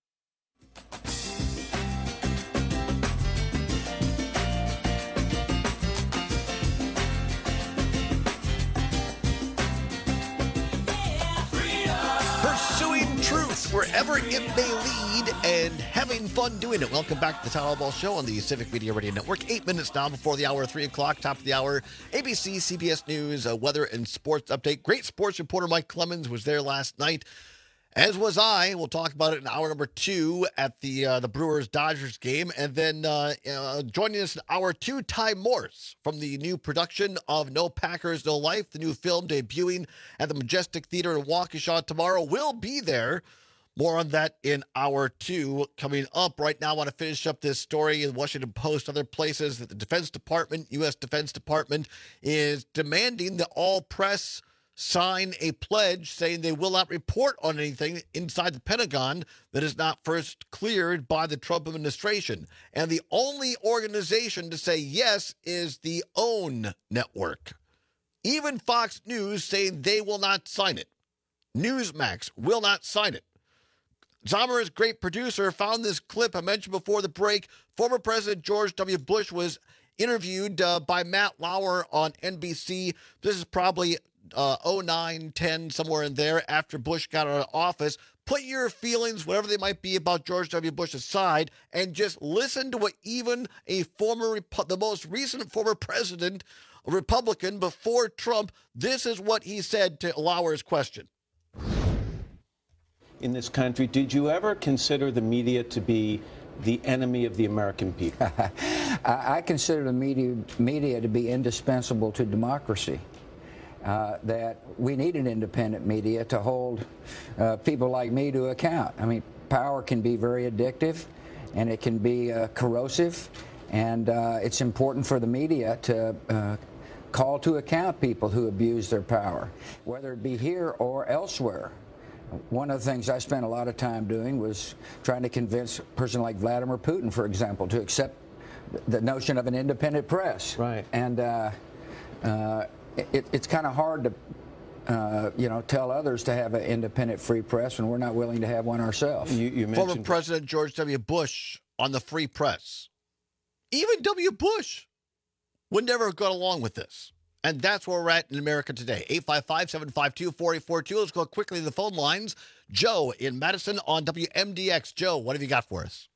Wherever it may lead and having fun doing it. Welcome back to the Town Hall Show on the Civic Media Radio Network. Eight minutes now before the hour, three o'clock, top of the hour. A B C, C B S News, uh, weather and sports update. Great sports reporter Mike Clemens was there last night, as was I. We'll talk about it in hour number two at the uh, the Brewers-Dodgers game. And then uh, uh, joining us in hour two, Ty Morse from the new production of No Packers, No Life, the new film debuting at the Majestic Theater in Waukesha tomorrow, will be there. More on that in hour two coming up. Right now, I want to finish up this story in Washington Post, other places, that the Defense Department, U S Defense Department, is demanding that all press sign a pledge saying they will not report on anything inside the Pentagon that is not first cleared by the Trump administration. And the only organization to say yes is the OWN network. Even Fox News saying they will not sign it. Newsmax will not sign it. Zomer's great producer found this clip I mentioned before the break. Former President George W. Bush was interviewed uh, by Matt Lauer on N B C. This is probably uh, oh nine, ten, somewhere in there, after Bush got out of office. Put your feelings, whatever they might be, about George W. Bush aside, and just listen to what even a former, the most recent former president, a Republican before Trump, this is what he said to Lauer's question. In this country, did you ever consider the media to be the enemy of the American people? I consider the media, media to be indispensable to democracy. Uh, that we need an independent media to hold uh, people like me to account. I mean, power can be very addictive, and it can be uh, corrosive, and uh, it's important for the media to uh, call to account people who abuse their power, whether it be here or elsewhere. One of the things I spent a lot of time doing was trying to convince a person like Vladimir Putin, for example, to accept the notion of an independent press. Right. And uh, uh, it, it's kind of hard to, uh, you know, tell others to have an independent free press when we're not willing to have one ourselves. You, you Former President George W. Bush on the free press. Even W. Bush would never have gone along with this. And that's where we're at in America today. eight five five, seven five two, four eight four two. Let's go quickly to the phone lines. Joe in Madison on W M D X. Joe, what have you got for us?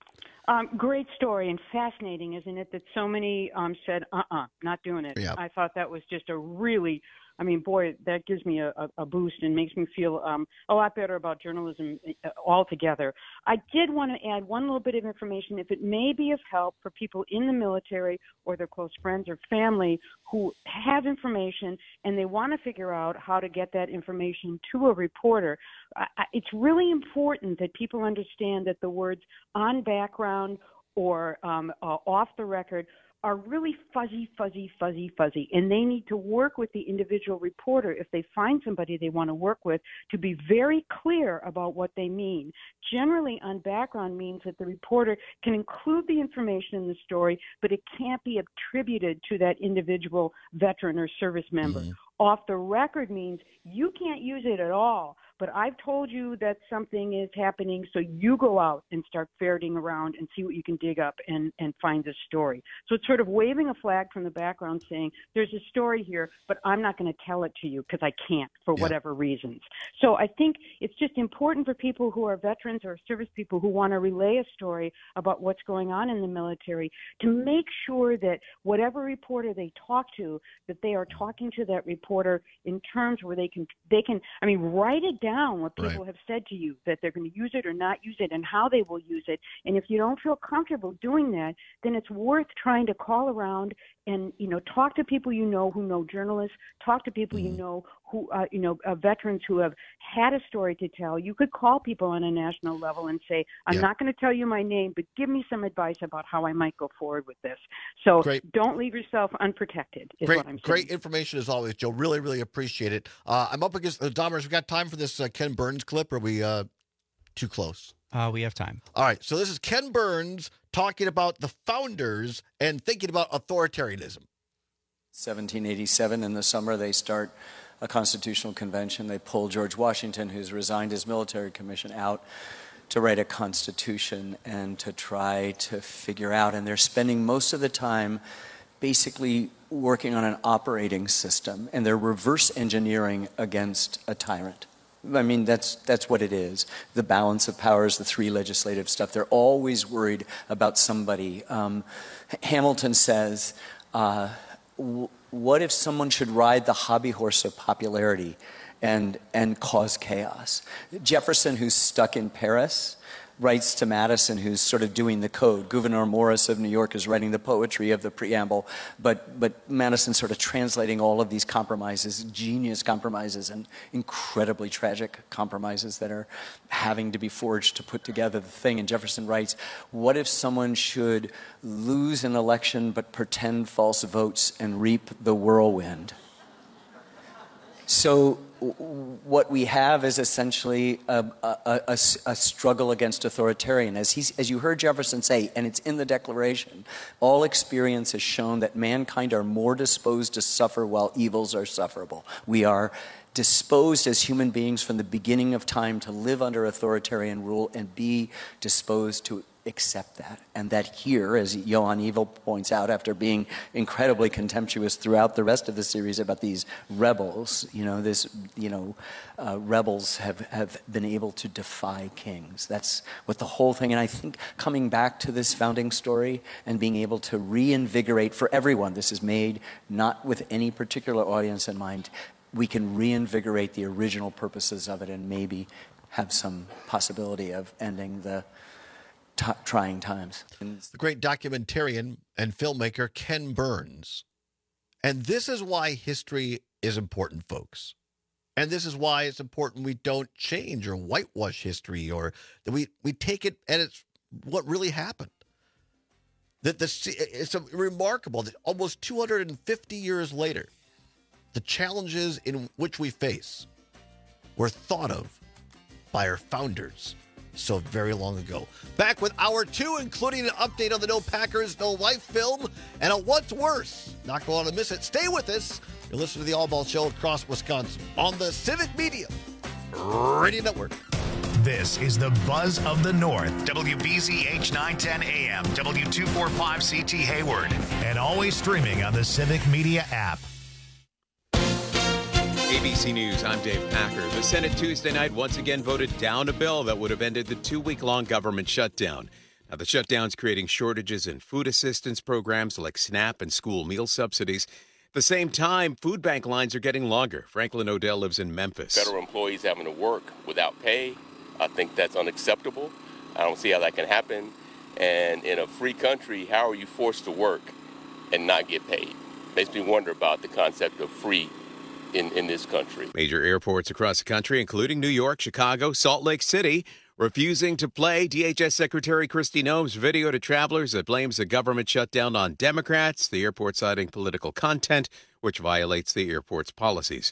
Um, great story and fascinating, isn't it, that so many um, said, uh-uh, not doing it. Yeah. I thought that was just a really, I mean, boy, that gives me a, a boost and makes me feel um, a lot better about journalism altogether. I did want to add one little bit of information, if it may be of help for people in the military or their close friends or family who have information and they want to figure out how to get that information to a reporter. I, it's really important that people understand that the words on background or um, uh, off the record are really fuzzy, fuzzy, fuzzy, fuzzy. And they need to work with the individual reporter, if they find somebody they want to work with, to be very clear about what they mean. Generally, on background means that the reporter can include the information in the story, but it can't be attributed to that individual veteran or service member. Mm-hmm. Off the record means you can't use it at all, but I've told you that something is happening, so you go out and start ferreting around and see what you can dig up and, and find this story. So it's sort of waving a flag from the background saying, there's a story here, but I'm not going to tell it to you because I can't for yeah. whatever reasons. So I think it's just important for people who are veterans or service people who want to relay a story about what's going on in the military to make sure that whatever reporter they talk to, that they are talking to that reporter in terms where they can, they can, I mean, write it down what people right. have said to you, that they're going to use it or not use it and how they will use it. And if you don't feel comfortable doing that, then it's worth trying to call around and, you know, talk to people you know who know journalists, talk to people mm-hmm. you know who, uh, you know, uh, veterans who have had a story to tell. You could call people on a national level and say, I'm yeah. not going to tell you my name, but give me some advice about how I might go forward with this. So great. Don't leave yourself unprotected is great, what I'm saying. Great information as always, Joe. Really, really appreciate it. Uh, I'm up against the uh, Dahmers. We got time for this uh, Ken Burns clip, or are we uh, too close? Uh, we have time. All right. So this is Ken Burns talking about the founders and thinking about authoritarianism. seventeen eighty-seven, in the summer, they start a constitutional convention. They pull George Washington, who's resigned his military commission, out to write a constitution and to try to figure out. And they're spending most of the time basically working on an operating system, and they're reverse engineering against a tyrant. I mean, that's that's what it is. The balance of powers, the three legislative stuff. They're always worried about somebody. Um, Hamilton says, uh, w- what if someone should ride the hobby horse of popularity and and cause chaos? Jefferson, who's stuck in Paris, writes to Madison, who's sort of doing the code. Gouverneur Morris of New York is writing the poetry of the preamble, but but Madison's sort of translating all of these compromises, genius compromises and incredibly tragic compromises that are having to be forged to put together the thing. And Jefferson writes, what if someone should lose an election but pretend false votes and reap the whirlwind? So what we have is essentially a, a, a, a struggle against authoritarian. As, he's, as you heard Jefferson say, and it's in the Declaration, all experience has shown that mankind are more disposed to suffer while evils are sufferable. We are disposed as human beings from the beginning of time to live under authoritarian rule and be disposed to accept that. And that here, as Johan Evil points out, after being incredibly contemptuous throughout the rest of the series about these rebels, you know, this, you know, uh, rebels have, have been able to defy kings. That's what the whole thing, and I think coming back to this founding story and being able to reinvigorate for everyone, this is made not with any particular audience in mind, we can reinvigorate the original purposes of it and maybe have some possibility of ending the t- trying times. The great documentarian and filmmaker Ken Burns. And this is why history is important, folks. And this is why it's important we don't change or whitewash history, or that we, we take it and it's what really happened. That the, it's remarkable that almost two hundred fifty years later, the challenges in which we face were thought of by our founders so very long ago. Back with hour two, including an update on the No Packers, No Life film, and a what's worse. Not going to miss it. Stay with us. You're listening to the All Ball Show across Wisconsin on the Civic Media Radio Network. This is the Buzz of the North. W B Z H nine ten A M, W two forty-five C T Hayward, and always streaming on the Civic Media app. A B C News, I'm Dave Packer. The Senate Tuesday night once again voted down a bill that would have ended the two-week-long government shutdown. Now, the shutdown's creating shortages in food assistance programs like SNAP and school meal subsidies. At the same time, food bank lines are getting longer. Franklin Odell lives in Memphis. Federal employees having to work without pay, I think that's unacceptable. I don't see how that can happen. And in a free country, how are you forced to work and not get paid? Makes me wonder about the concept of free in, in this country. Major airports across the country, including New York, Chicago, Salt Lake City, refusing to play D H S Secretary Kristi Noem's video to travelers that blames the government shutdown on Democrats, the airport citing political content, which violates the airport's policies.